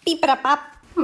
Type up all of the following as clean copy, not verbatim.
Beep-a-da-bop.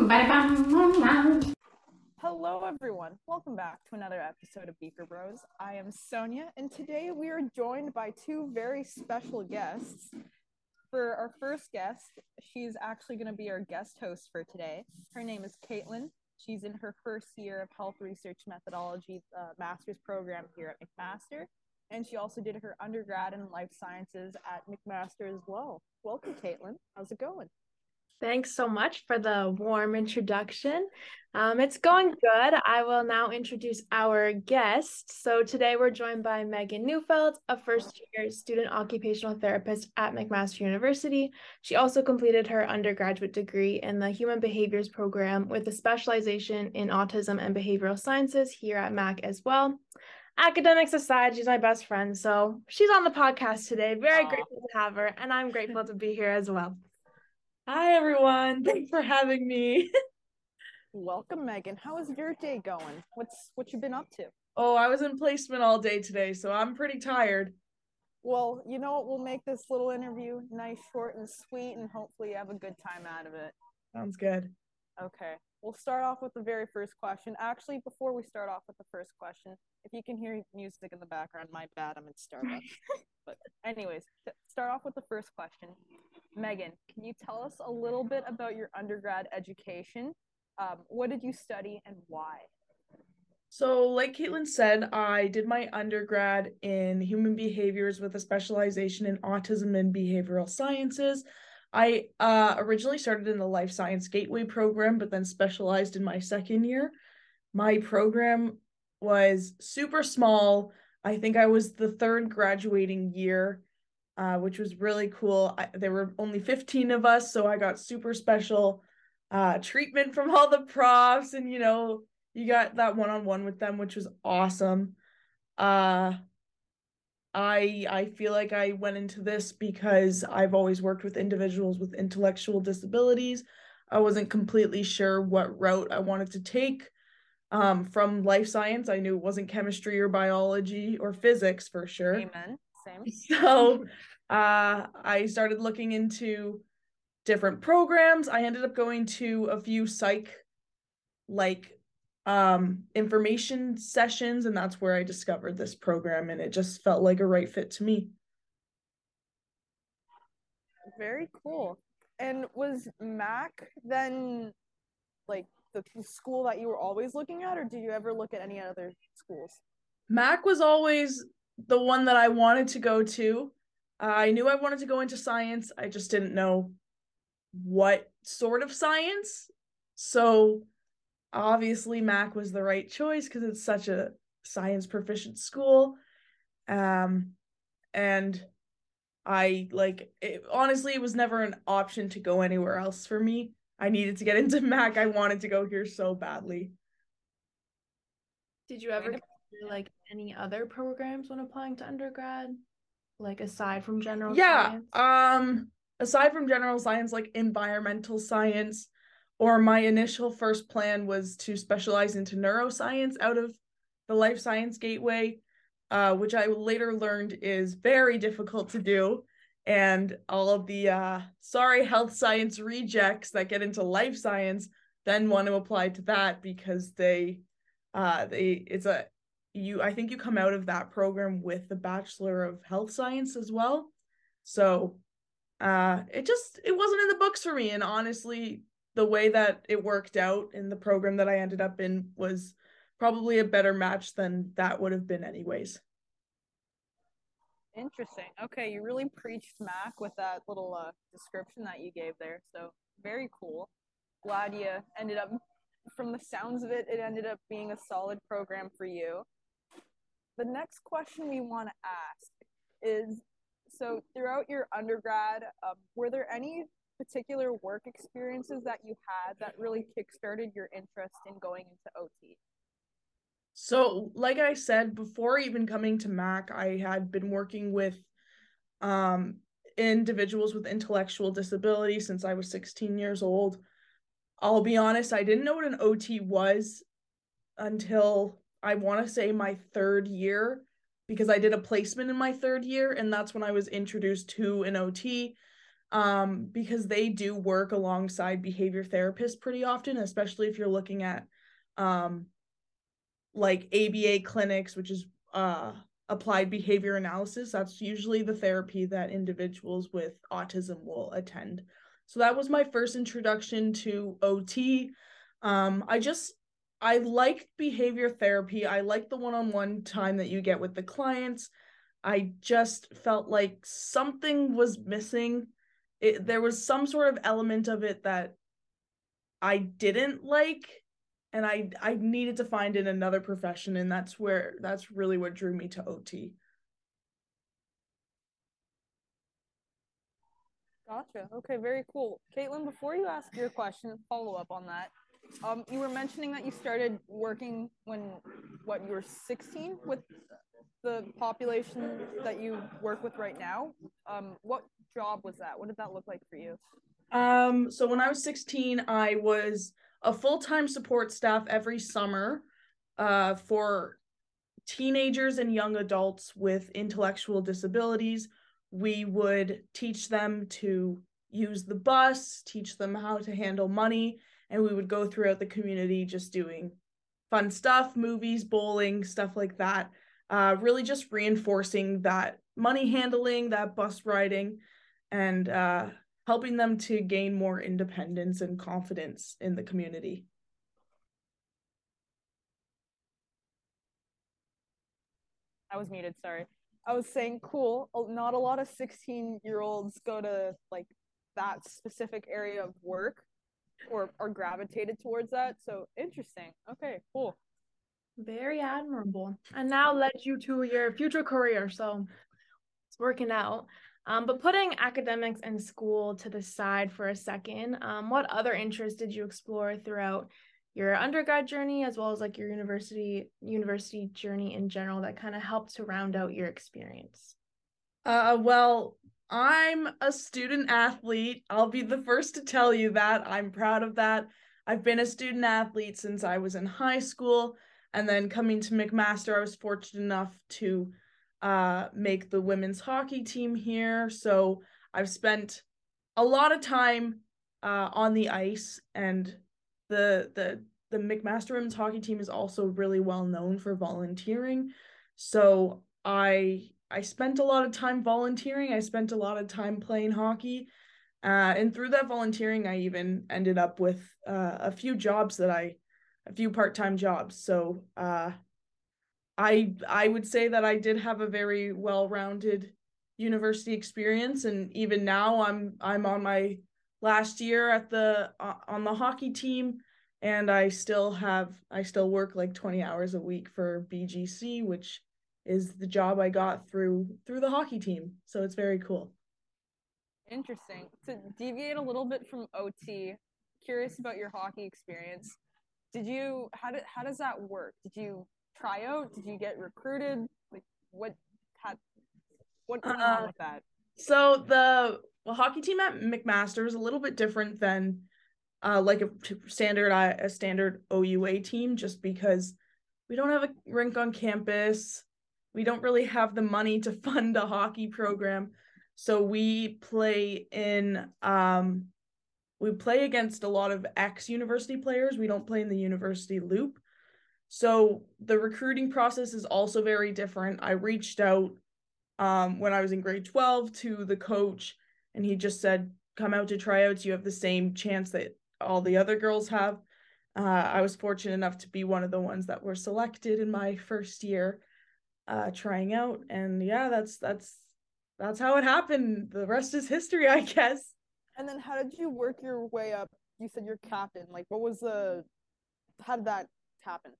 Hello, everyone. Welcome back to another episode of Beaker Bros. I am Sonia, and today we are joined by two very special guests. For our first guest, she's actually going to be our guest host for today. Her name is Caitlin. She's in her first year of health research methodology master's program here at McMaster, and she also did her undergrad in life sciences at McMaster as well. Welcome, Caitlin. How's it going? Thanks so much for the warm introduction. It's going good. I will now introduce our guest. So today we're joined by Megan Neufeld, a first-year student occupational therapist at McMaster University. She also completed her undergraduate degree in the Human Behaviors program with a specialization in autism and behavioral sciences here at Mac as well. Academics aside, she's my best friend, so she's on the podcast today. Very grateful to have her, and I'm grateful to be here as well. Hi, everyone. Thanks for having me. Welcome, Megan. How is your day going? What you been up to? Oh, I was in placement all day today, so I'm pretty tired. Well, you know what? We'll make this little interview nice, short, and sweet, and hopefully you have a good time out of it. Sounds good. Okay. We'll start off with the very first question. Actually, before we start off with the first question, if you can hear music in the background, my bad, I'm in Starbucks. But anyways, to start off with the first question. Megan, can you tell us a little bit about your undergrad education? What did you study and why? So, like Caitlin said, I did my undergrad in human behaviors with a specialization in autism and behavioral sciences. I originally started in the Life Science Gateway program, but then specialized in my second year. My program was super small. I think I was the third graduating year, which was really cool. There were only 15 of us, so I got super special treatment from all the profs, and you got that one-on-one with them, which was awesome. I feel like I went into this because I've always worked with individuals with intellectual disabilities. I wasn't completely sure what route I wanted to take. From life science, I knew it wasn't chemistry or biology or physics for sure. Amen. Same. So I started looking into different programs. I ended up going to a few psych information sessions, and that's where I discovered this program, and it just felt like a right fit to me. Very cool. And was Mac then like the school that you were always looking at, or did you ever look at any other schools? Mac was always the one that I wanted to go to. I knew I wanted to go into science. I just didn't know what sort of science. So obviously Mac was the right choice because it's such a science proficient school. And I honestly, it was never an option to go anywhere else for me. I needed to get into Mac. I wanted to go here so badly. Did you ever consider any other programs when applying to undergrad? Aside from general science? Aside from general science, like environmental science, or my initial first plan was to specialize into neuroscience out of the Life Science Gateway, which I later learned is very difficult to do. And all of the health science rejects that get into life science then want to apply to that because I think you come out of that program with the Bachelor of Health Science as well. So it wasn't in the books for me. And honestly, the way that it worked out in the program that I ended up in was probably a better match than that would have been anyways. Interesting. Okay, you really preached Mac with that little description that you gave there. So very cool. Glad you ended up, from the sounds of it, it ended up being a solid program for you. The next question we want to ask is, so throughout your undergrad, were there any particular work experiences that you had that really kickstarted your interest in going into OT? So, like I said, before even coming to Mac, I had been working with individuals with intellectual disability since I was 16 years old. I'll be honest, I didn't know what an OT was until I want to say my third year, because I did a placement in my third year, and that's when I was introduced to an OT. because they do work alongside behavior therapists pretty often, especially if you're looking at like ABA clinics, which is applied behavior analysis. That's usually the therapy that individuals with autism will attend. So that was my first introduction to OT. I liked behavior therapy. I liked the one-on-one time that you get with the clients. I just felt like something was missing. There was some sort of element of it that I didn't like, and I needed to find in another profession, and that's really what drew me to OT. Gotcha. Okay, very cool. Caitlin, before you ask your question, follow up on that. You were mentioning that you started working when, what, you were 16 with the population that you work with right now. What job was that? What did that look like for you? So when I was 16, I was a full-time support staff every summer for teenagers and young adults with intellectual disabilities. We would teach them to use the bus, teach them how to handle money, and we would go throughout the community just doing fun stuff, movies, bowling, stuff like that. Really just reinforcing that money handling, that bus riding, and helping them to gain more independence and confidence in the community. I was muted, sorry. I was saying, cool. Not a lot of 16-year-olds go to like that specific area of work or are gravitated towards that. So interesting. Okay, cool. Very admirable. And now led you to your future career. So it's working out. But putting academics and school to the side for a second, what other interests did you explore throughout your undergrad journey, as well as like your university journey in general, that kind of helped to round out your experience? Well, I'm a student athlete. I'll be the first to tell you that. I'm proud of that. I've been a student athlete since I was in high school, and then coming to McMaster, I was fortunate enough to make the women's hockey team here. So I've spent a lot of time on the ice, and the McMaster women's hockey team is also really well known for volunteering. So I spent a lot of time volunteering. I spent a lot of time playing hockey. And through that volunteering, I even ended up with a few part-time jobs. So I would say that I did have a very well-rounded university experience, and even now I'm on my last year on the hockey team, and I still work like 20 hours a week for BGC, which is the job I got through the hockey team. So it's very cool. Interesting. To deviate a little bit from OT, curious about your hockey experience. How does that work? Did you try out? Did you get recruited? Like what went on with that? So the hockey team at McMaster is a little bit different than like a standard OUA team, just because we don't have a rink on campus. We don't really have the money to fund a hockey program. So we play against a lot of ex-university players. We don't play in the university loop. So the recruiting process is also very different. I reached out when I was in grade 12 to the coach, and he just said, come out to tryouts. You have the same chance that all the other girls have. I was fortunate enough to be one of the ones that were selected in my first year trying out. And yeah, that's how it happened. The rest is history, I guess. And then how did you work your way up? You said you're captain. Like how did that happen?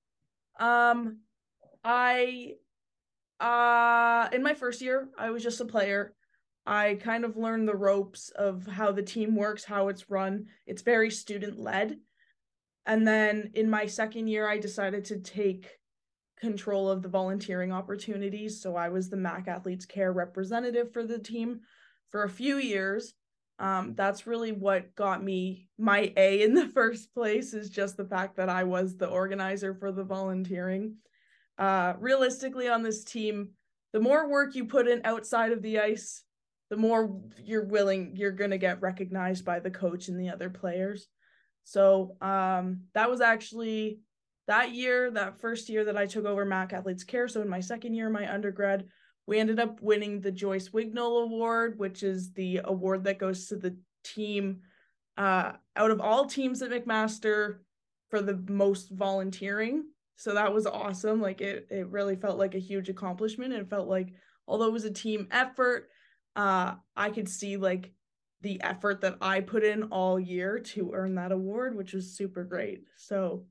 I in my first year, I was just a player. I kind of learned the ropes of how the team works, how it's run. It's very student-led. And then in my second year, I decided to take control of the volunteering opportunities. So I was the MAC Athletes Care representative for the team for a few years. That's really what got me my A in the first place, is just the fact that I was the organizer for the volunteering. Realistically, on this team, the more work you put in outside of the ice, the more you're going to get recognized by the coach and the other players. So that was actually that first year that I took over Mac Athletes Care. So in my second year of my undergrad, we ended up winning the Joyce Wignall Award, which is the award that goes to the team out of all teams at McMaster for the most volunteering. So that was awesome. Like it really felt like a huge accomplishment. It felt like, although it was a team effort, I could see like the effort that I put in all year to earn that award, which was super great. So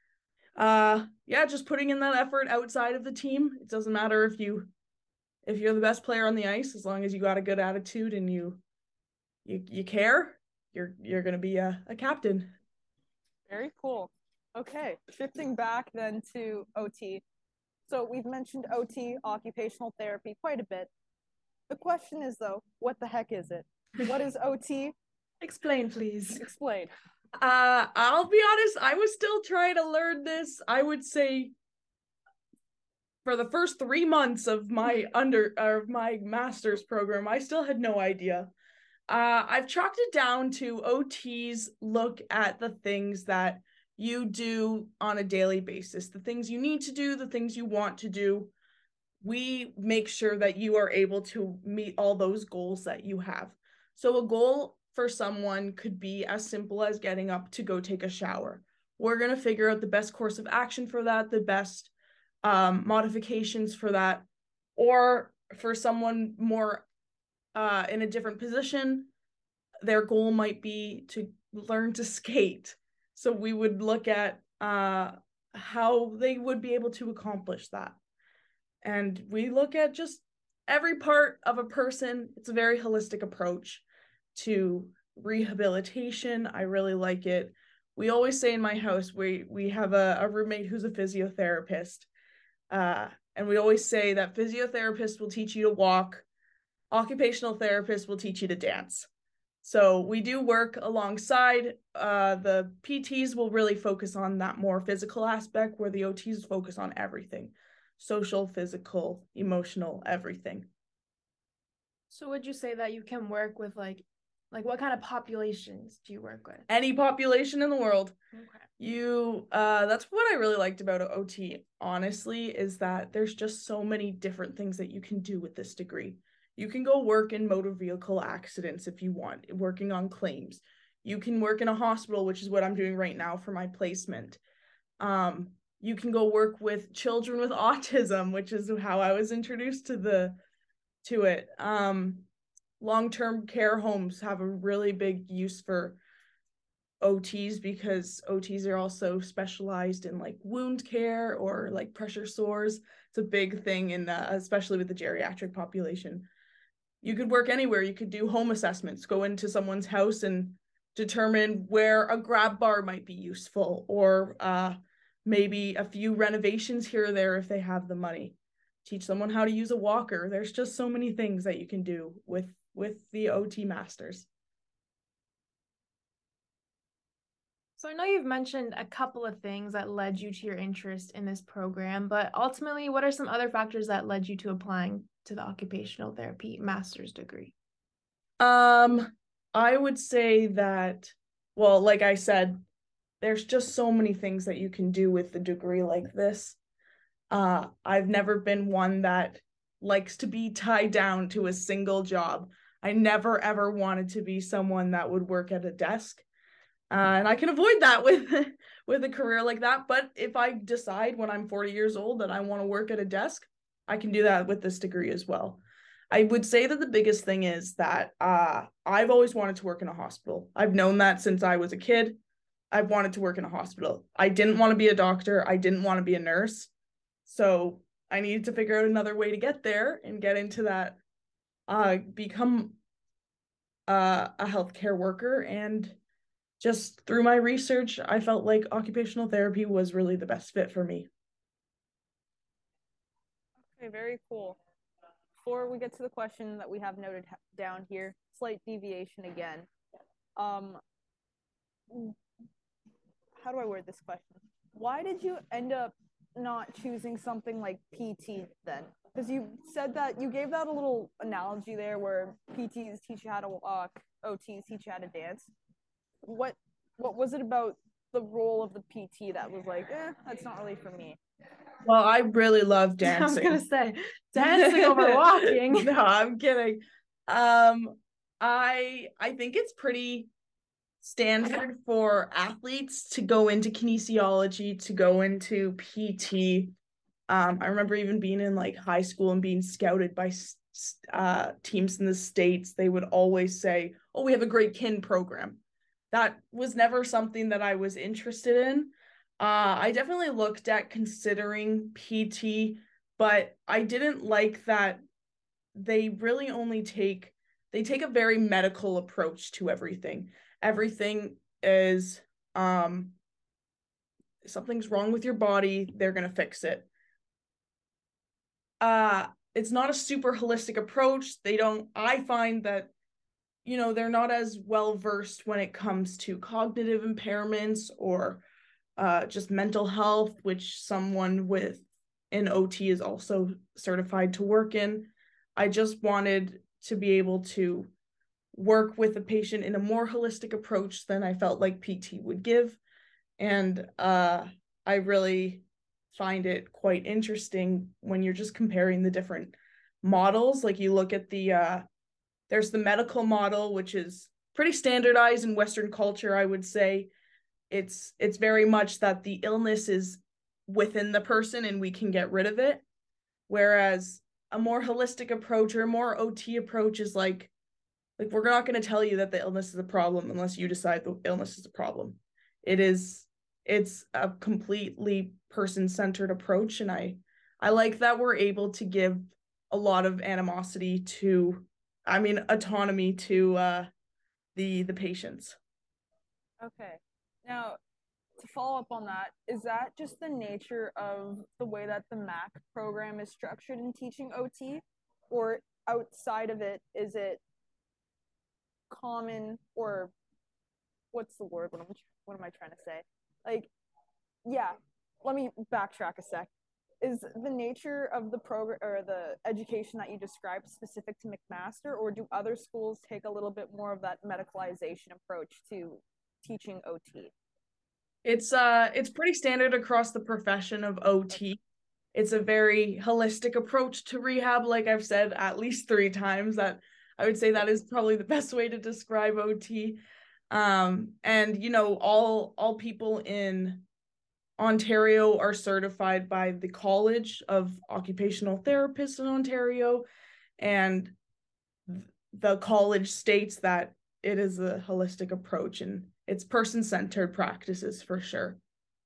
yeah, just putting in that effort outside of the team. It doesn't matter if you're the best player on the ice, as long as you got a good attitude and you care, you're gonna be a captain. Very cool. Okay, shifting back then to OT. So we've mentioned OT, occupational therapy, quite a bit. The question is though, what the heck is it? What is OT? Explain, please. Explain. I'll be honest, I was still trying to learn this. I would say for the first 3 months of my master's program, I still had no idea. I've chalked it down to OTs look at the things that you do on a daily basis, the things you need to do, the things you want to do. We make sure that you are able to meet all those goals that you have. So a goal for someone could be as simple as getting up to go take a shower. We're going to figure out the best course of action for that, the best modifications for that. Or for someone more in a different position, their goal might be to learn to skate. So we would look at how they would be able to accomplish that. And we look at just every part of a person. It's a very holistic approach to rehabilitation. I really like it. We always say in my house, we have a roommate who's a physiotherapist. And we always say that physiotherapists will teach you to walk, occupational therapists will teach you to dance. So we do work alongside. The PTs will really focus on that more physical aspect, where the OTs focus on everything: social, physical, emotional, everything. So would you say that you can work with like what kind of populations do you work with? Any population in the world. Okay. That's what I really liked about OT, honestly, is that there's just so many different things that you can do with this degree. You can go work in motor vehicle accidents if you want, working on claims. You can work in a hospital, which is what I'm doing right now for my placement. You can go work with children with autism, which is how I was introduced to it. Long-term care homes have a really big use for OTs, because OTs are also specialized in like wound care or like pressure sores. It's a big thing in especially with the geriatric population. You could work anywhere. You could do home assessments, go into someone's house and determine where a grab bar might be useful, or maybe a few renovations here or there if they have the money. Teach someone how to use a walker. There's just so many things that you can do with the OT masters. So I know you've mentioned a couple of things that led you to your interest in this program, but ultimately, what are some other factors that led you to applying to the occupational therapy master's degree? I would say that, well, like I said, there's just so many things that you can do with the degree like this. I've never been one that likes to be tied down to a single job. I never ever wanted to be someone that would work at a desk. And I can avoid that with a career like that. But if I decide when I'm 40 years old that I want to work at a desk, I can do that with this degree as well. I would say that the biggest thing is that I've always wanted to work in a hospital. I've known that since I was a kid. I've wanted to work in a hospital. I didn't want to be a doctor. I didn't want to be a nurse. So I needed to figure out another way to get there and get into that, become a healthcare worker. And just through my research, I felt like occupational therapy was really the best fit for me. Okay, very cool. Before we get to the question that we have noted down here, slight deviation again. How do I word this question? Why did you end up not choosing something like PT then? because you said that you gave that a little analogy there where PTs teach you how to walk, OTs teach you how to dance. What was it about the role of the PT that was like, that's not really for me? Well, I really love dancing. I was gonna say dancing over walking. No, I'm kidding. I think it's pretty standard for athletes to go into kinesiology, to go into PT. I remember even being in like high school and being scouted by teams in the States. They would always say, "Oh, we have a great kin program." That was never something that I was interested in. I definitely looked at considering PT, but I didn't like that they really only take a very medical approach to everything. Everything is something's wrong with your body, they're gonna fix it. It's not a super holistic approach. I find that, they're not as well versed when it comes to cognitive impairments or just mental health, which someone with an OT is also certified to work in. I just wanted to be able to work with a patient in a more holistic approach than I felt like PT would give. And I really find it quite interesting when you're just comparing the different models. Like you look at there's the medical model, which is pretty standardized in Western culture, I would say. It's very much that the illness is within the person and we can get rid of it. Whereas a more holistic approach or a more OT approach is like we're not going to tell you that the illness is a problem unless you decide the illness is a problem. It's a completely person-centered approach, and I like that we're able to give a lot of autonomy to the patients. Okay. Now, to follow up on that, is that just the nature of the way that the MAC program is structured in teaching OT? Or outside of it, is it common, or what's the word? What am I trying to say? Like, yeah, let me backtrack a sec. Is the nature of the program or the education that you described specific to McMaster, or do other schools take a little bit more of that medicalization approach to teaching OT? It's pretty standard across the profession of OT. It's a very holistic approach to rehab, like I've said at least 3 times. That I would say that is probably the best way to describe OT. And all people in Ontario are certified by the College of Occupational Therapists in Ontario, and the college states that it is a holistic approach and it's person-centered practices for sure.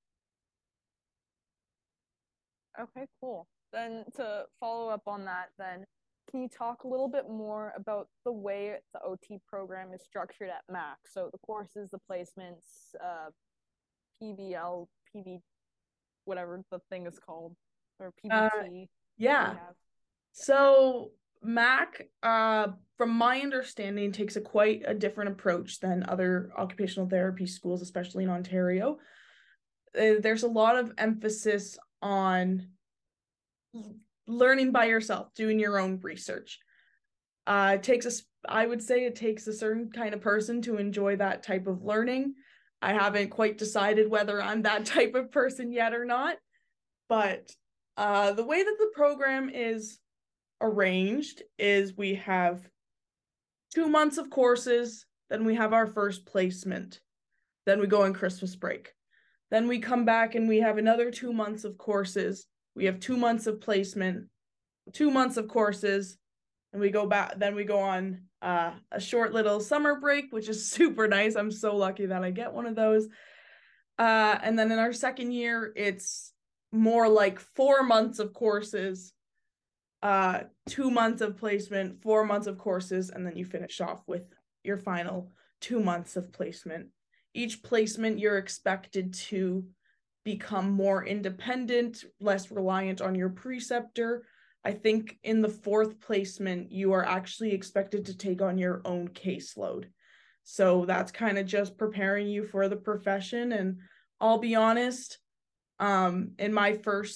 Okay, cool. Then to follow up on that, then can you talk a little bit more about the way the OT program is structured at MAC? So the courses, the placements, PBL, PV, whatever the thing is called, or PBT. Yeah. So MAC, from my understanding, takes quite a different approach than other occupational therapy schools, especially in Ontario. There's a lot of emphasis on learning by yourself, doing your own research. I would say it takes a certain kind of person to enjoy that type of learning. I haven't quite decided whether I'm that type of person yet or not, but the way that the program is arranged is we have 2 months of courses, then we have our first placement, then we go on Christmas break. Then we come back and we have another 2 months of courses. We have 2 months of placement, 2 months of courses, and we go back. Then we go on a short little summer break, which is super nice. I'm so lucky that I get one of those. And then in our second year, it's more like 4 months of courses, 2 months of placement, 4 months of courses, and then you finish off with your final 2 months of placement. Each placement, you're expected to become more independent, less reliant on your preceptor. I think in the 4th placement, you are actually expected to take on your own caseload. So that's kind of just preparing you for the profession. And I'll be honest, in my first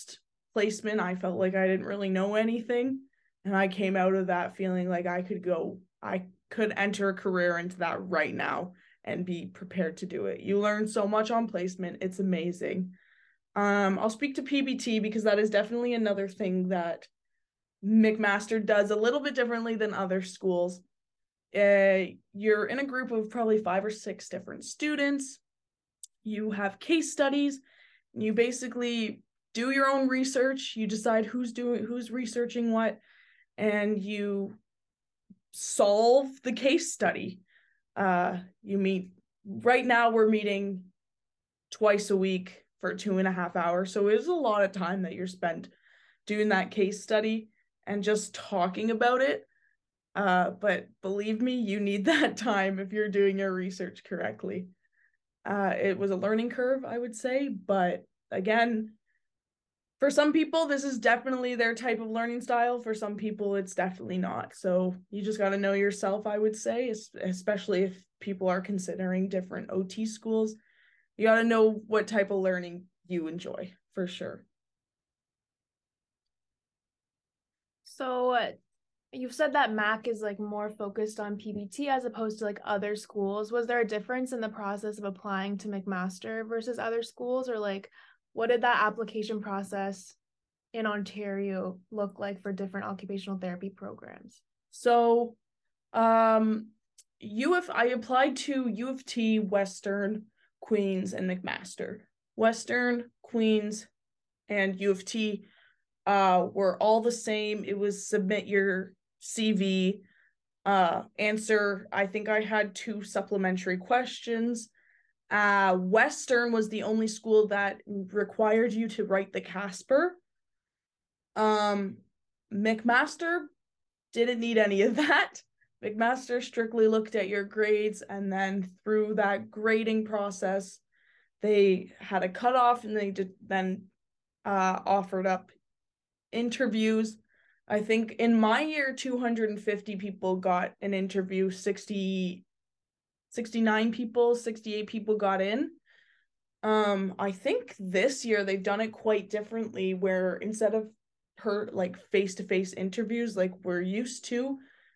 placement, I felt like I didn't really know anything. And I came out of that feeling like I could enter a career into that right now and be prepared to do it. You learn so much on placement. It's amazing. I'll speak to PBT because that is definitely another thing that McMaster does a little bit differently than other schools. You're in a group of probably 5 or 6 different students. You have case studies. You basically do your own research. You decide who's researching what, and you solve the case study. You meet, right now we're meeting twice a week for 2.5 hours. So it's a lot of time that you're spent doing that case study and just talking about it. But believe me, you need that time if you're doing your research correctly. It was a learning curve, I would say, but again, for some people, this is definitely their type of learning style. For some people, it's definitely not. So you just got to know yourself, I would say, especially if people are considering different OT schools. You got to know what type of learning you enjoy, for sure. So you've said that Mac is like more focused on PBT as opposed to like other schools. Was there a difference in the process of applying to McMaster versus other schools, or like what did that application process in Ontario look like for different occupational therapy programs? So I applied to U of T, Western, Queen's, and McMaster. Western, Queen's, and U of T were all the same. It was submit your CV, answer. I think I had 2 supplementary questions. Western was the only school that required you to write the Casper. McMaster didn't need any of that. McMaster strictly looked at your grades, and then through that grading process, they had a cutoff, and they then offered up interviews. I think in my year, 250 people got an interview, 69 people, 68 people got in. I think this year they've done it quite differently, where instead of face-to-face interviews like we're used to,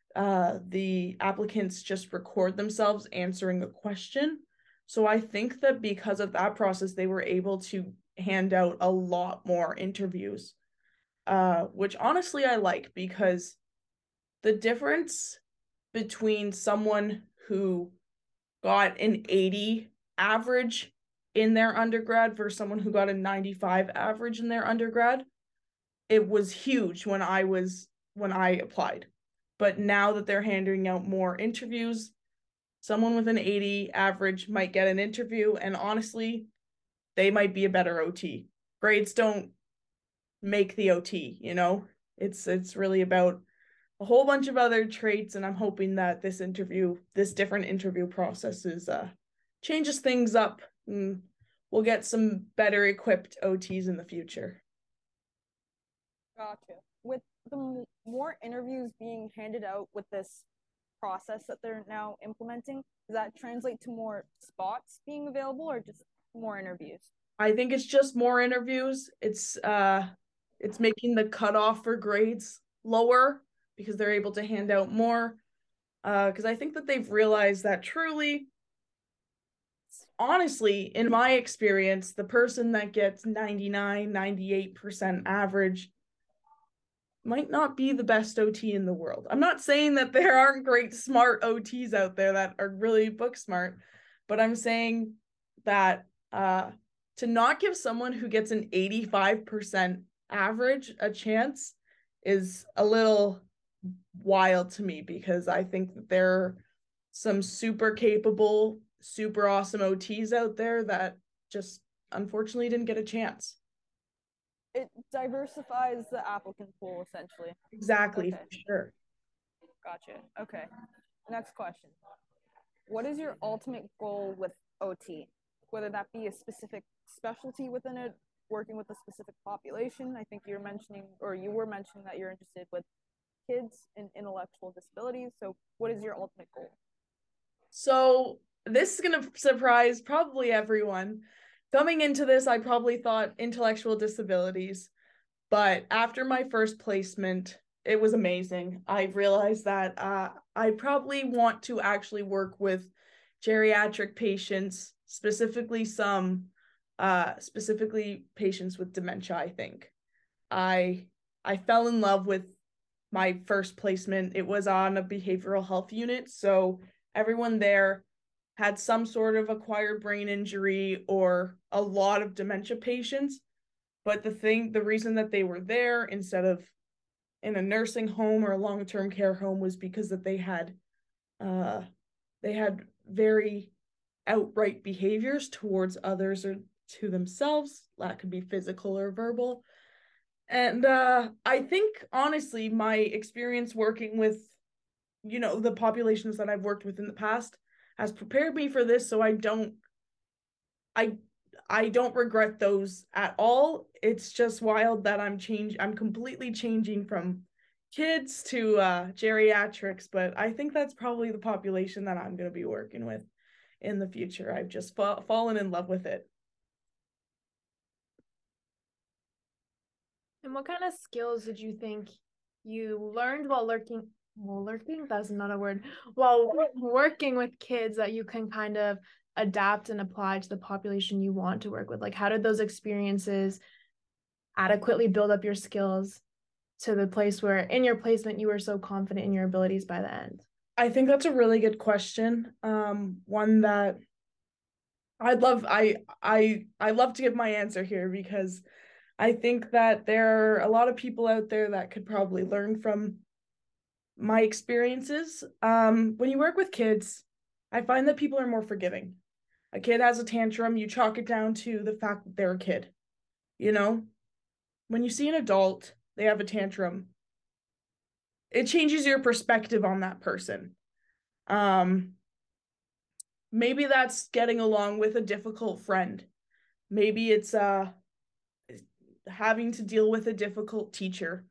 the applicants just record themselves answering a question. So I think that because of that process, they were able to hand out a lot more interviews, which honestly I like, because the difference between someone who got an 80 average in their undergrad versus someone who got a 95 average in their undergrad, it was huge when I applied. But now that they're handing out more interviews, someone with an 80 average might get an interview, and honestly, they might be a better OT. Grades don't make the OT, you know? It's really about a whole bunch of other traits, and I'm hoping that this different interview processes changes things up, and we'll get some better equipped OTs in the future. Gotcha. With the more interviews being handed out with this process that they're now implementing, does that translate to more spots being available or just more interviews? I think it's just more interviews. It's making the cutoff for grades lower because they're able to hand out more. Because I think that they've realized that truly, honestly, in my experience, the person that gets 99, 98% average might not be the best OT in the world. I'm not saying that there aren't great smart OTs out there that are really book smart, but I'm saying that to not give someone who gets an 85% average a chance is a little wild to me, because I think that there are some super capable, super awesome OTs out there that just unfortunately didn't get a chance. It diversifies the applicant pool, essentially. Exactly, okay. For sure. Gotcha. Okay. Next question. What is your ultimate goal with OT? Whether that be a specific specialty within it, working with a specific population. I think you were mentioning that you're interested with kids and intellectual disabilities. So what is your ultimate goal? So this is going to surprise probably everyone. Coming into this, I probably thought intellectual disabilities, But after my first placement, it was amazing. I realized that I probably want to actually work with geriatric patients, specifically patients with dementia, I think. I fell in love with my first placement. It was on a behavioral health unit, so everyone there had some sort of acquired brain injury or a lot of dementia patients. But the reason that they were there instead of in a nursing home or a long-term care home was because that they had very outright behaviors towards others or to themselves. That could be physical or verbal. And I think honestly, my experience working with, the populations that I've worked with in the past has prepared me for this, so I I don't regret those at all. It's just wild that I'm completely changing from kids to geriatrics, but I think that's probably the population that I'm going to be working with in the future. I've just fallen in love with it. And what kind of skills did you think you learned while lurking, that's not a word, while working with kids that you can kind of adapt and apply to the population you want to work with? Like, how did those experiences adequately build up your skills to the place where in your placement you were so confident in your abilities by the end? I think that's a really good question. One that I love to give my answer here because I think that there are a lot of people out there that could probably learn from my experiences. When you work with kids, I find that people are more forgiving. A kid has a tantrum, you chalk it down to the fact that they're a kid. You know, when you see an adult, they have a tantrum, it changes your perspective on that person. Maybe that's getting along with a difficult friend. Maybe it's having to deal with a difficult teacher.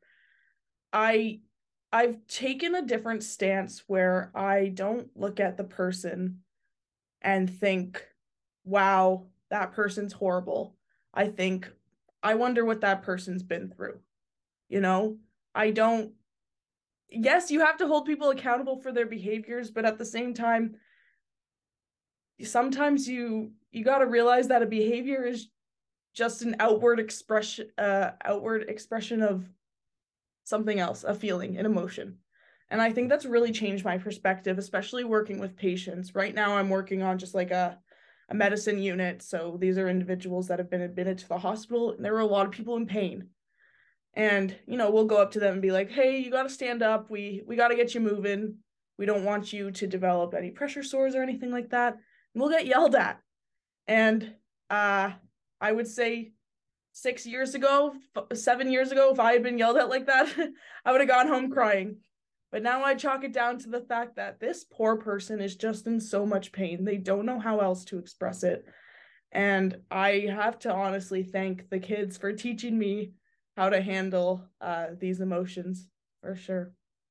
I've taken a different stance where I don't look at the person and think, wow, that person's horrible. I think, I wonder what that person's been through. You know, I don't, yes, you have to hold people accountable for their behaviors, but at the same time, sometimes you got to realize that a behavior is just an outward expression of something else, a feeling, an emotion. And I think that's really changed my perspective, especially working with patients. Right now, I'm working on just like a medicine unit. So these are individuals that have been admitted to the hospital, and there were a lot of people in pain. And, we'll go up to them and be like, hey, you got to stand up. We got to get you moving. We don't want you to develop any pressure sores or anything like that. And we'll get yelled at. And I would say 7 years ago, if I had been yelled at like that, I would have gone home crying. But now I chalk it down to the fact that this poor person is just in so much pain. They don't know how else to express it. And I have to honestly thank the kids for teaching me how to handle these emotions, for sure.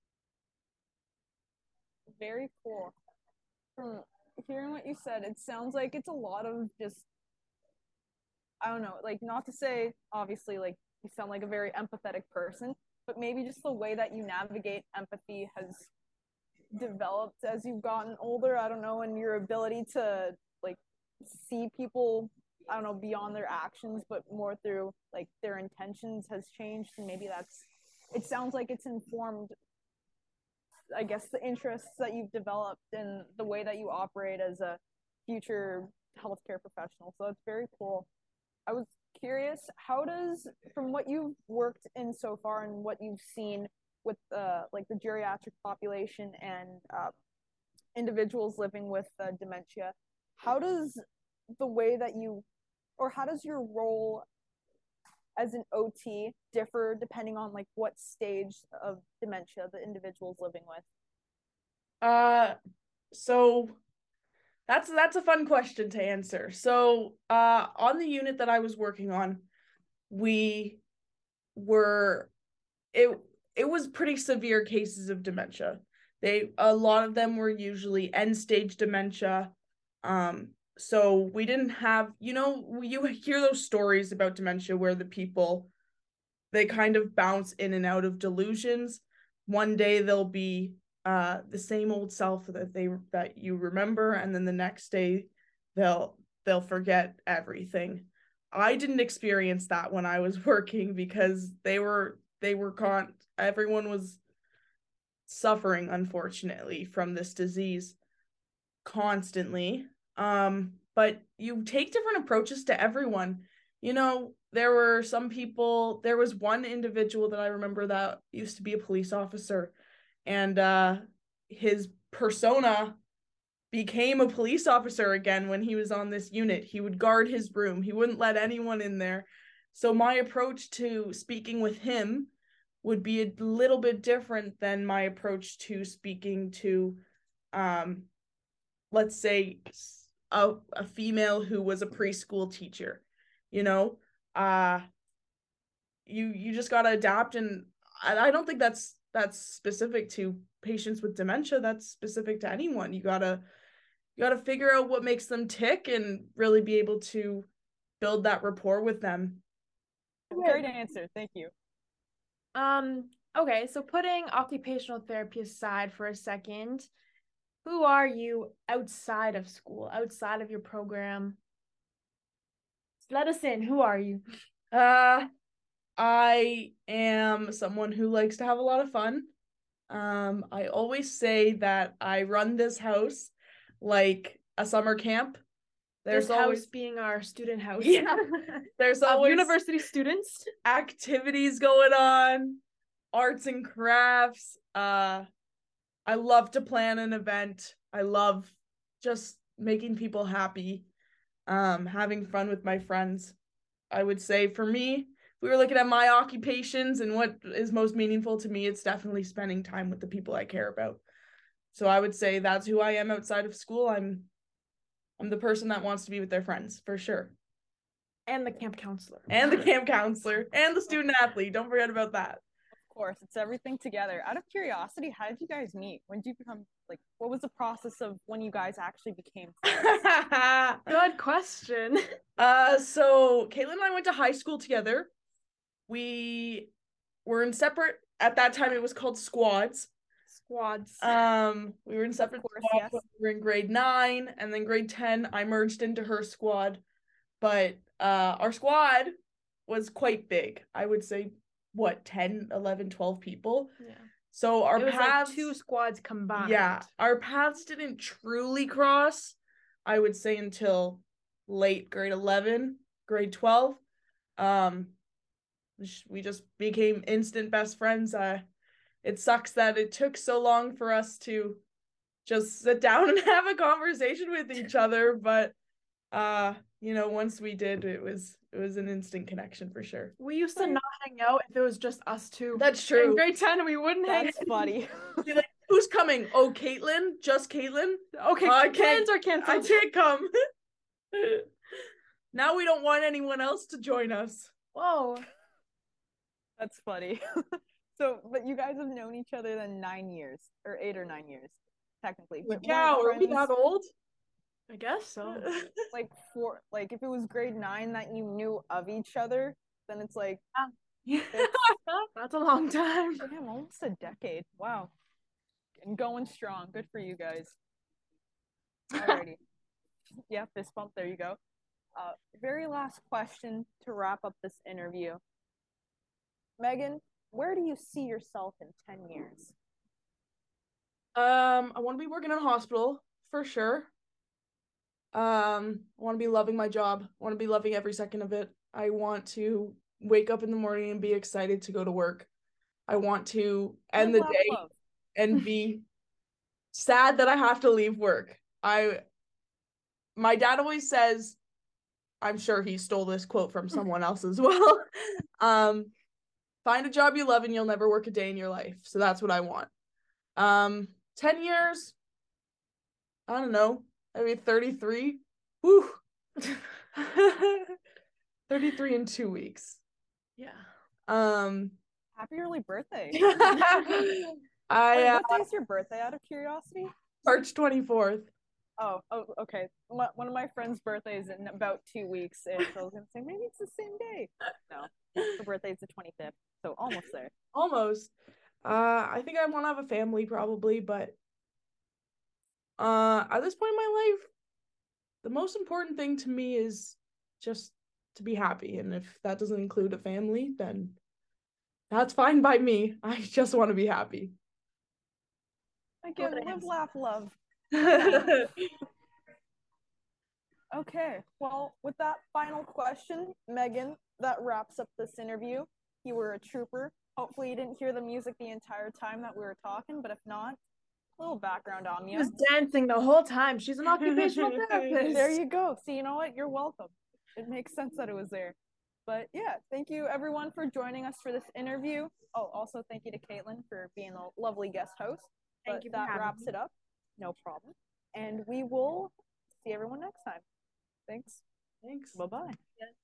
Very cool. From hearing what you said, it sounds like it's a lot of just, I don't know, like, not to say, obviously, like, you sound like a very empathetic person, but maybe just the way that you navigate empathy has developed as you've gotten older. I don't know, and your ability to, like, see people, I don't know, beyond their actions, but more through, like, their intentions has changed. And maybe it sounds like it's informed, I guess, the interests that you've developed and the way that you operate as a future healthcare professional. So it's very cool. I was curious, from what you've worked in so far and what you've seen with like the geriatric population and individuals living with dementia, how does the way that how does your role as an OT differ depending on like what stage of dementia the individual's living with? So that's a fun question to answer. So, on the unit that I was working on, we were it was pretty severe cases of dementia. A lot of them were usually end stage dementia. So we didn't have, you hear those stories about dementia where the people they kind of bounce in and out of delusions. One day they'll be the same old self that you remember, and then the next day they'll forget everything. I didn't experience that when I was working because everyone was suffering, unfortunately, from this disease constantly. But you take different approaches to everyone. There was one individual that I remember that used to be a police officer, and his persona became a police officer again when he was on this unit. He would guard his room. He wouldn't let anyone in there. So my approach to speaking with him would be a little bit different than my approach to speaking to, let's say, a female who was a preschool teacher. You just gotta adapt, and I don't think that's specific to patients with dementia. That's specific to anyone. You gotta figure out what makes them tick and really be able to build that rapport with them. Great answer. Thank you. Okay, so putting occupational therapy aside for a second, who are you outside of school, outside of your program? Let us in. Who are you? I am someone who likes to have a lot of fun. I always say that I run this house like a summer camp. There's always house being our student house. Yeah. There's always university students. Activities going on, arts and crafts. I love to plan an event. I love just making people happy, having fun with my friends. I would say for me, if we were looking at my occupations and what is most meaningful to me, it's definitely spending time with the people I care about. So I would say that's who I am outside of school. I'm the person that wants to be with their friends, for sure. And the camp counselor. And the camp counselor. And the student athlete. Don't forget about that. Of course, it's everything together. Out of curiosity, how did you guys meet? When did you become, what was the process of when you guys actually became friends? Good question. So Caitlin and I went to high school together. We were in separate, at that time it was called squads. We were in separate squads. Yes. We were in grade 9, and then grade 10 I merged into her squad. But our squad was quite big. I would say 10, 11, 12 people. Yeah. So our paths, like 2 squads combined. Yeah, our paths didn't truly cross, I would say, until late grade 11, grade 12. We just became instant best friends. It sucks that it took so long for us to just sit down and have a conversation with each other, but once we did, it was an instant connection for sure. We used to not hang out if it was just us two. That's true. In grade 10, we wouldn't hang out. That's funny. Be like, who's coming? Oh, Caitlin? Just Caitlin? Okay, plans are canceled. I can't come. Now we don't want anyone else to join us. Whoa. That's funny. So, but you guys have known each other then 9 years, or 8 or 9 years, technically. Yeah, are we that old? I guess so. If it was grade 9 that you knew of each other, then it's like, that's a long time. Damn, almost a decade. Wow. And going strong. Good for you guys. Alrighty. Yeah, fist bump. There you go. Very last question to wrap up this interview. Megan, where do you see yourself in 10 years? I want to be working in a hospital for sure. I want to be loving my job. I want to be loving every second of it. I want to wake up in the morning and be excited to go to work. I want to end the day and be sad that I have to leave work. My dad always says, I'm sure he stole this quote from someone else as well. Find a job you love and you'll never work a day in your life. So that's what I want. 10 years, I don't know, maybe 33. Woo. 33 in 2 weeks. Yeah. Happy early birthday. What day is your birthday, out of curiosity? March 24th. Okay. One of my friend's birthdays in about 2 weeks, and so I was gonna say maybe it's the same day. No, her birthday's the 25th, so almost there. Almost. I think I want to have a family probably, but at this point in my life, the most important thing to me is just to be happy. And if that doesn't include a family, then that's fine by me. I just want to be happy. Again, live, laugh, love. Okay, well, with that final question, Megan, that wraps up this interview. You were a trooper. Hopefully you didn't hear the music the entire time that we were talking, but if not, a little background on She you. was dancing the whole time. She's an occupational therapist. There you go. See, you know what? You're welcome. It makes sense that it was there. But yeah, thank you everyone for joining us for this interview. Oh, also thank you to Caitlin for being a lovely guest host. Thank you. That wraps it up. No problem. And we will see everyone next time. Thanks. Thanks. Bye-bye. Yes.